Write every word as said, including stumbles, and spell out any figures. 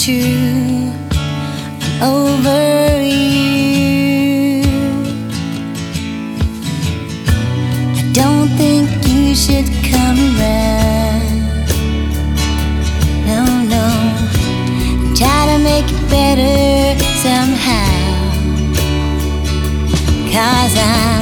true. I'm over you. I don't think you should come around. No, no. Try to make it better somehow. 'Cause I